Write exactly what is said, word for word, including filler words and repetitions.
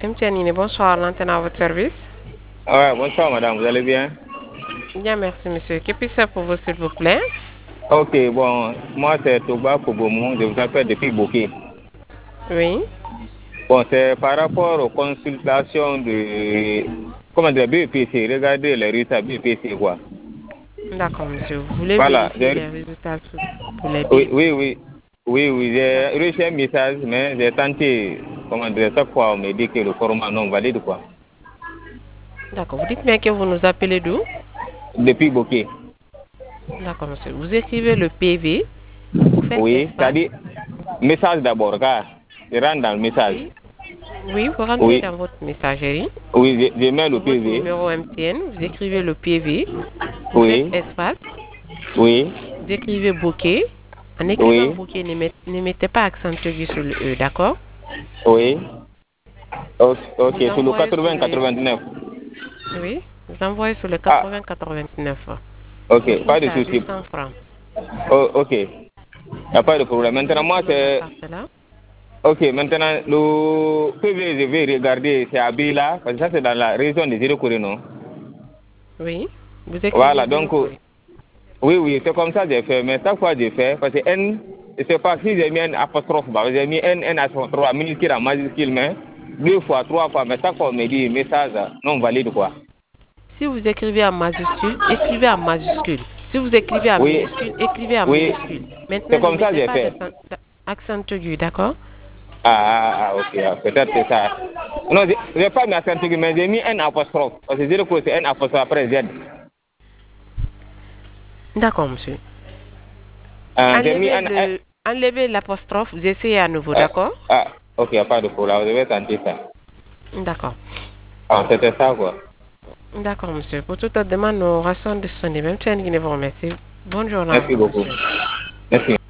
M T N, bonsoir, l'antenne à votre service. Ouais, bonsoir madame, vous allez bien? Bien, merci monsieur. Que puis-je faire pour vous, s'il vous plaît? Ok, bon, moi c'est Toba Kobomou, je vous appelle depuis Bouquet. Oui. Bon, c'est par rapport aux consultations de, comment dire, B P C, regardez les résultats B P C quoi. D'accord, monsieur. Vous voulez Voilà, vérifier j'ai- les résultats sous- pour les oui, B P? oui, oui, oui, oui, j'ai D'accord. reçu un message, mais j'ai tenté, comment dire, chaque fois on me dit que le format non valide quoi. D'accord. Vous dites bien que vous nous appelez d'où? Depuis Bouquet. D'accord, monsieur. Vous écrivez le P V, vous faites Oui, espace. c'est-à-dire, message d'abord, car, je rentre dans le message. Oui. Oui, vous rentrez Oui, dans votre messagerie, oui, je, je mets le sur votre P V. numéro M T N, vous écrivez le P V, vous faites Oui, espace, oui, vous écrivez bouquet. En écrivant oui, bouquet, ne, met- ne mettez pas accent aigu sur le E, d'accord? oui. Ok, ok, Vous sur le envoyez sur quatre-vingts le... quatre-vingt-dix-neuf. Oui, vous envoyez sur le Ah, quatre-vingts quatre-vingt-neuf. Le ok, tout, pas c'est de à souci. deux cents francs. Oh, ok, il n'y a pas de problème. Vous Maintenant, voulez moi, que l'on c'est... fasse cela? Ok, maintenant, le P V, je vais regarder, c'est à Bila, parce que ça, c'est dans la région de Zéro non? Oui, vous écrivez Voilà, zéro donc, euh, courrier. oui, oui, c'est comme ça que j'ai fait. Mais chaque fois, j'ai fait, parce que N, je ne sais pas si j'ai mis un apostrophe, bah, j'ai mis N, N apostrophe, minuscule en majuscule, mais deux fois, trois fois, mais chaque fois, on me dit message non valide, quoi. Si vous écrivez en majuscule, écrivez en majuscule. Si vous écrivez en Oui, minuscule, écrivez en oui, minuscule. c'est Maintenant, ne comme ça que mettez j'ai pas fait. d'accent d'accent aigu, d'accord? Ah, ah, ah, ok, ah, peut-être c'est ça. Non, je n'ai pas mis accent aigu, mais j'ai mis un apostrophe. Parce que zéro c'est un apostrophe après Z. D'accord, monsieur. Ah, j'ai mis Enlevez un... un- le, enlevez l'apostrophe, vous essayez à nouveau, ah, d'accord? ah, ok, il n'y a pas de problème, je vais tenter ça. D'accord. Ah, c'était ça, quoi. D'accord, monsieur. Pour toute autre demande, nous restons disponibles. Même si vous remercie. Bonne journée à Merci vous, beaucoup. monsieur. Merci.